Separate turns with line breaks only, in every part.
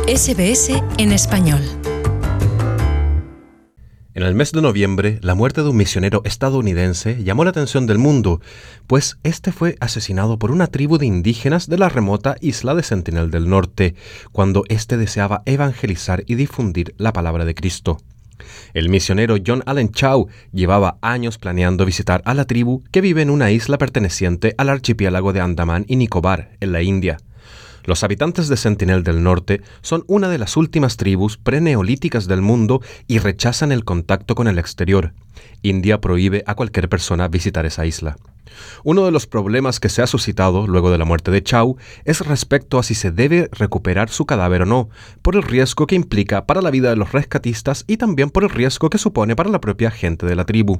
SBS en español.
En el mes de noviembre, la muerte de un misionero estadounidense llamó la atención del mundo, pues este fue asesinado por una tribu de indígenas de la remota isla de Sentinel del Norte, cuando éste deseaba evangelizar y difundir la palabra de Cristo. El misionero John Allen Chau llevaba años planeando visitar a la tribu que vive en una isla perteneciente al archipiélago de Andamán y Nicobar, en la India. Los habitantes de Sentinel del Norte son una de las últimas tribus preneolíticas del mundo y rechazan el contacto con el exterior. India prohíbe a cualquier persona visitar esa isla. Uno de los problemas que se ha suscitado luego de la muerte de Chau es respecto a si se debe recuperar su cadáver o no, por el riesgo que implica para la vida de los rescatistas y también por el riesgo que supone para la propia gente de la tribu.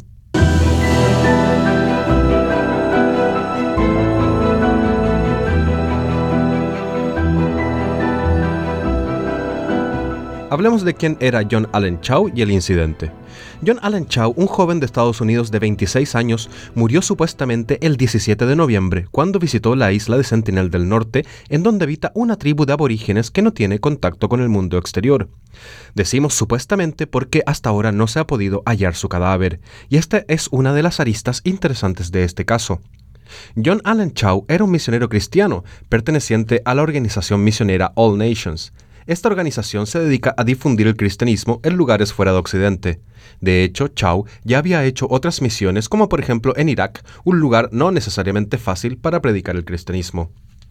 Hablemos de quién era John Allen Chau y el incidente. John Allen Chau, un joven de Estados Unidos de 26 años, murió supuestamente el 17 de noviembre cuando visitó la isla de Sentinel del Norte, en donde habita una tribu de aborígenes que no tiene contacto con el mundo exterior. Decimos supuestamente porque hasta ahora no se ha podido hallar su cadáver, y esta es una de las aristas interesantes de este caso. John Allen Chau era un misionero cristiano, perteneciente a la organización misionera All Nations. Esta organización se dedica a difundir el cristianismo en lugares fuera de Occidente. De hecho, Chau ya había hecho otras misiones, como por ejemplo en Irak, un lugar no necesariamente fácil para predicar el cristianismo.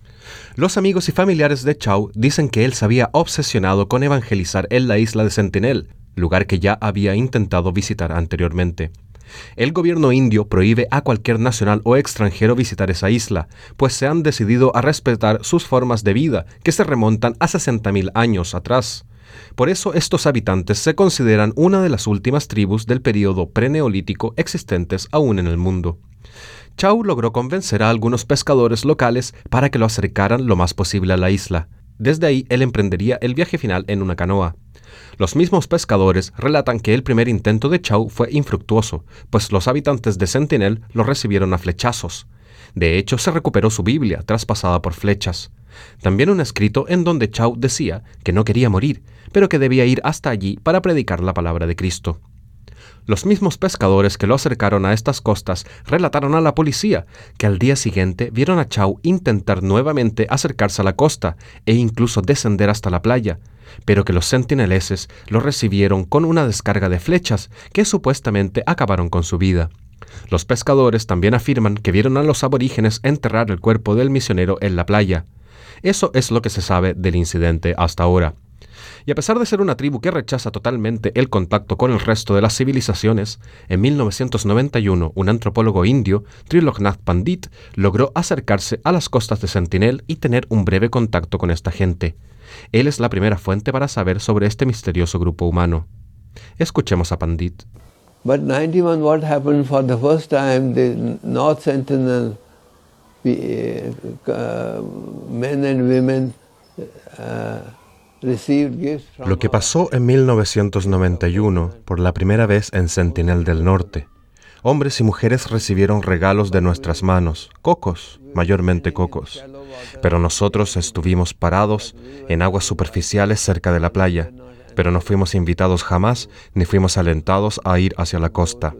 Los amigos y familiares de Chau dicen que él se había obsesionado con evangelizar en la isla de Sentinel, lugar que ya había intentado visitar anteriormente. El gobierno indio prohíbe a cualquier nacional o extranjero visitar esa isla, pues se han decidido a respetar sus formas de vida, que se remontan a 60.000 años atrás. Por eso estos habitantes se consideran una de las últimas tribus del período preneolítico existentes aún en el mundo. Chau logró convencer a algunos pescadores locales para que lo acercaran lo más posible a la isla. Desde ahí él emprendería el viaje final en una canoa. Los mismos pescadores relatan que el primer intento de Chau fue infructuoso, pues los habitantes de Sentinel lo recibieron a flechazos. De hecho, se recuperó su Biblia traspasada por flechas. También un escrito en donde Chau decía que no quería morir, pero que debía ir hasta allí para predicar la palabra de Cristo. Los mismos pescadores que lo acercaron a estas costas relataron a la policía que al día siguiente vieron a Chau intentar nuevamente acercarse a la costa e incluso descender hasta la playa, pero que los sentineleses lo recibieron con una descarga de flechas que supuestamente acabaron con su vida. Los pescadores también afirman que vieron a los aborígenes enterrar el cuerpo del misionero en la playa. Eso es lo que se sabe del incidente hasta ahora. Y a pesar de ser una tribu que rechaza totalmente el contacto con el resto de las civilizaciones, en 1991 un antropólogo indio, Triloknath Pandit, logró acercarse a las costas de Sentinel y tener un breve contacto con esta gente. Él es la primera fuente para saber sobre este misterioso grupo humano. Escuchemos a Pandit.
But 91, what happened for the first time, the North Sentinel, men and women,
Lo que pasó en 1991, por la primera vez en Sentinel del Norte. Hombres y mujeres recibieron regalos de nuestras manos, cocos, mayormente cocos. Pero nosotros estuvimos parados en aguas superficiales cerca de la playa, pero no fuimos invitados jamás, ni fuimos alentados a ir hacia la costa.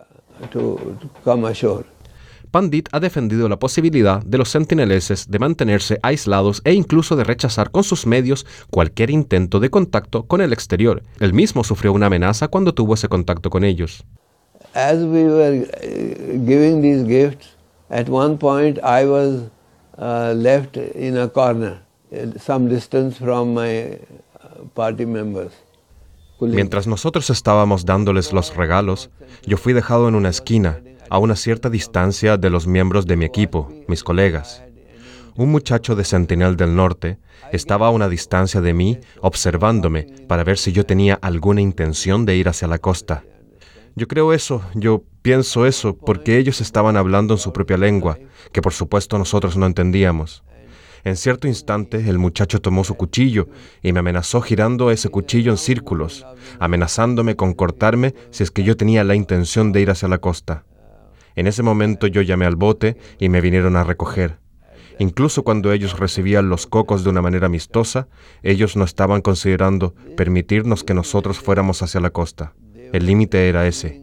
Pandit ha defendido la posibilidad de los sentineleses de mantenerse aislados e incluso de rechazar con sus medios cualquier intento de contacto con el exterior. Él mismo sufrió una amenaza cuando tuvo ese contacto con ellos.
As we were giving these gifts, at one point I was left in a corner, some distance from my party members.
Mientras nosotros estábamos dándoles los regalos, yo fui dejado en una esquina, a una cierta distancia de los miembros de mi equipo, mis colegas. Un muchacho de Sentinel del Norte estaba a una distancia de mí, observándome para ver si yo tenía alguna intención de ir hacia la costa. Yo pienso eso, porque ellos estaban hablando en su propia lengua, que por supuesto nosotros no entendíamos. En cierto instante, el muchacho tomó su cuchillo y me amenazó girando ese cuchillo en círculos, amenazándome con cortarme si es que yo tenía la intención de ir hacia la costa. En ese momento yo llamé al bote y me vinieron a recoger. Incluso cuando ellos recibían los cocos de una manera amistosa, ellos no estaban considerando permitirnos que nosotros fuéramos hacia la costa. El límite era ese.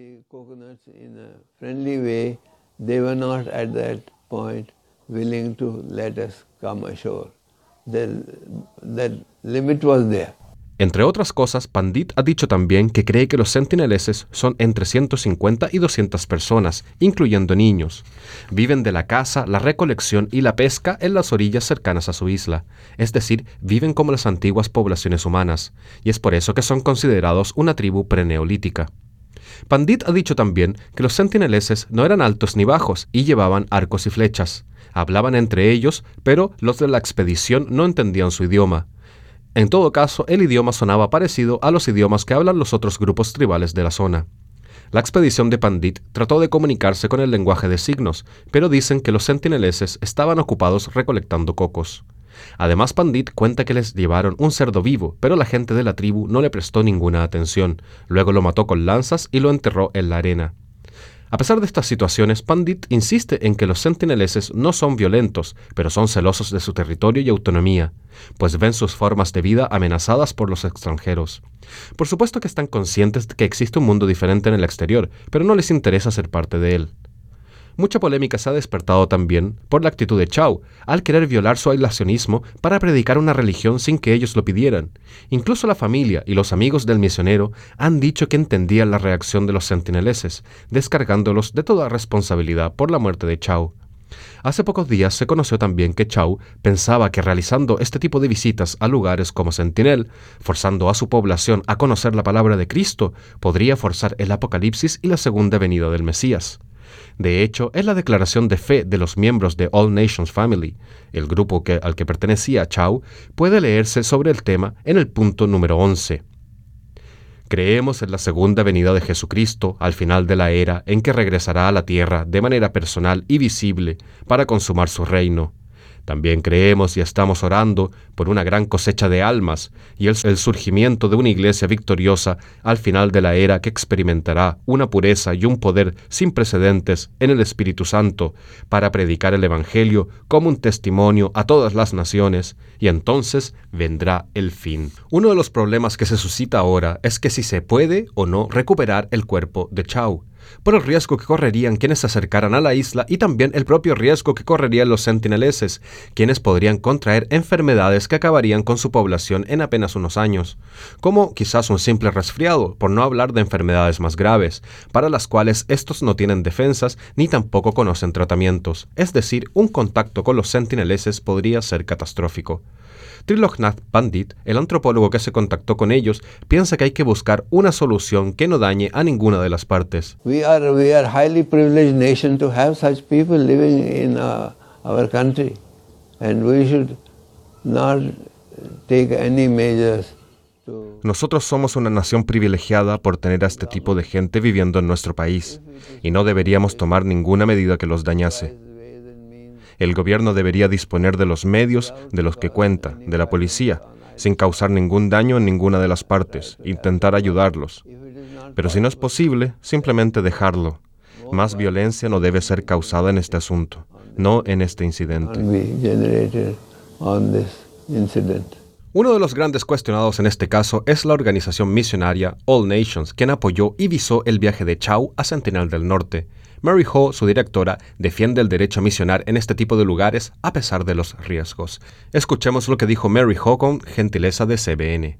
Entre otras cosas, Pandit ha dicho también que cree que los sentineleses son entre 150 y 200 personas, incluyendo niños. Viven de la caza, la recolección y la pesca en las orillas cercanas a su isla, es decir, viven como las antiguas poblaciones humanas, y es por eso que son considerados una tribu preneolítica. Pandit ha dicho también que los sentineleses no eran altos ni bajos y llevaban arcos y flechas. Hablaban entre ellos, pero los de la expedición no entendían su idioma. En todo caso, el idioma sonaba parecido a los idiomas que hablan los otros grupos tribales de la zona. La expedición de Pandit trató de comunicarse con el lenguaje de signos, pero dicen que los sentineleses estaban ocupados recolectando cocos. Además, Pandit cuenta que les llevaron un cerdo vivo, pero la gente de la tribu no le prestó ninguna atención. Luego lo mató con lanzas y lo enterró en la arena. A pesar de estas situaciones, Pandit insiste en que los sentineleses no son violentos, pero son celosos de su territorio y autonomía, pues ven sus formas de vida amenazadas por los extranjeros. Por supuesto que están conscientes de que existe un mundo diferente en el exterior, pero no les interesa ser parte de él. Mucha polémica se ha despertado también por la actitud de Chau, al querer violar su aislacionismo para predicar una religión sin que ellos lo pidieran. Incluso la familia y los amigos del misionero han dicho que entendían la reacción de los sentineleses, descargándolos de toda responsabilidad por la muerte de Chau. Hace pocos días se conoció también que Chau pensaba que realizando este tipo de visitas a lugares como Sentinel, forzando a su población a conocer la palabra de Cristo, podría forzar el apocalipsis y la segunda venida del Mesías. De hecho, en la declaración de fe de los miembros de All Nations Family, el grupo al que pertenecía Chau, puede leerse sobre el tema en el punto número 11. Creemos en la segunda venida de Jesucristo al final de la era en que regresará a la tierra de manera personal y visible para consumar su reino. También creemos y estamos orando por una gran cosecha de almas y el surgimiento de una iglesia victoriosa al final de la era que experimentará una pureza y un poder sin precedentes en el Espíritu Santo para predicar el Evangelio como un testimonio a todas las naciones, y entonces vendrá el fin. Uno de los problemas que se suscita ahora es que si se puede o no recuperar el cuerpo de Chau, por el riesgo que correrían quienes se acercaran a la isla y también el propio riesgo que correrían los sentineleses, quienes podrían contraer enfermedades que acabarían con su población en apenas unos años, como quizás un simple resfriado, por no hablar de enfermedades más graves, para las cuales estos no tienen defensas ni tampoco conocen tratamientos, es decir, un contacto con los sentineleses podría ser catastrófico. Triloknath Pandit, el antropólogo que se contactó con ellos, piensa que hay que buscar una solución que no dañe a ninguna de las partes.
We are highly privileged nation to have such people living in our country, and we should not take any measures.
Nosotros somos una nación privilegiada por tener a este tipo de gente viviendo en nuestro país, y no deberíamos tomar ninguna medida que los dañase. El gobierno debería disponer de los medios de los que cuenta, de la policía, sin causar ningún daño en ninguna de las partes, intentar ayudarlos. Pero si no es posible, simplemente dejarlo. Más violencia no debe ser causada en este asunto, no en este incidente. Uno de los grandes cuestionados en este caso es la organización misionaria All Nations, quien apoyó y visó el viaje de Chau a Sentinel del Norte. Mary Ho, su directora, defiende el derecho a misionar en este tipo de lugares a pesar de los riesgos. Escuchemos lo que dijo Mary Ho con gentileza de CBN.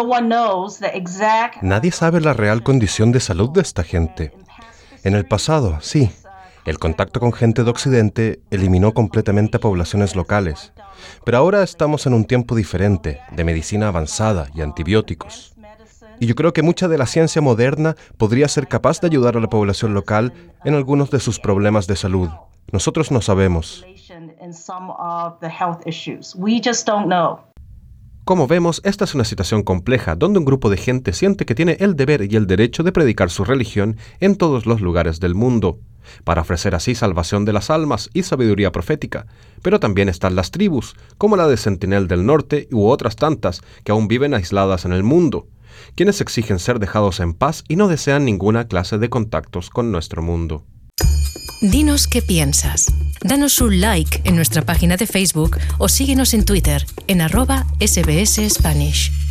Nadie sabe la real condición de salud de esta gente. En el pasado, sí, el contacto con gente de Occidente eliminó completamente a poblaciones locales. Pero ahora estamos en un tiempo diferente, de medicina avanzada y antibióticos. Y yo creo que mucha de la ciencia moderna podría ser capaz de ayudar a la población local en algunos de sus problemas de salud. Nosotros no sabemos.
Como vemos, esta es una situación compleja, donde un grupo de gente siente que tiene el deber y el derecho de predicar su religión en todos los lugares del mundo, para ofrecer así salvación de las almas y sabiduría profética. Pero también están las tribus, como la de Sentinel del Norte u otras tantas, que aún viven aisladas en el mundo, quienes exigen ser dejados en paz y no desean ninguna clase de contactos con nuestro mundo.
Dinos qué piensas. Danos un like en nuestra página de Facebook o síguenos en Twitter en @SBS Spanish.